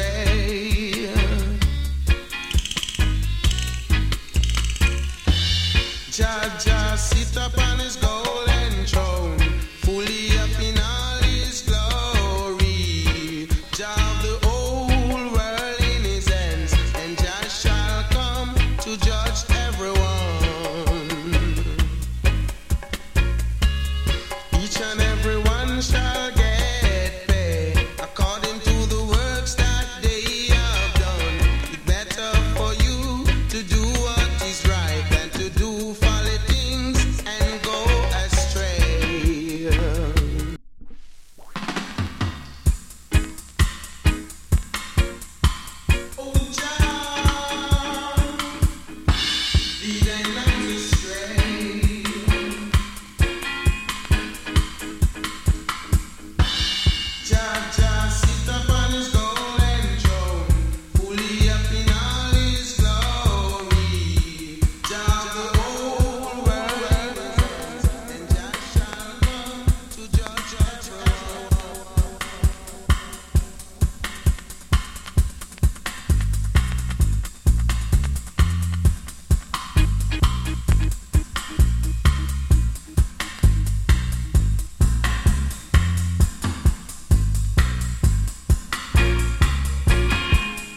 astray. Jah sit upon his golden throne, fully up in all his glory. Jah of the whole world in his hands, and Jah shall come to judge everyone. Each and every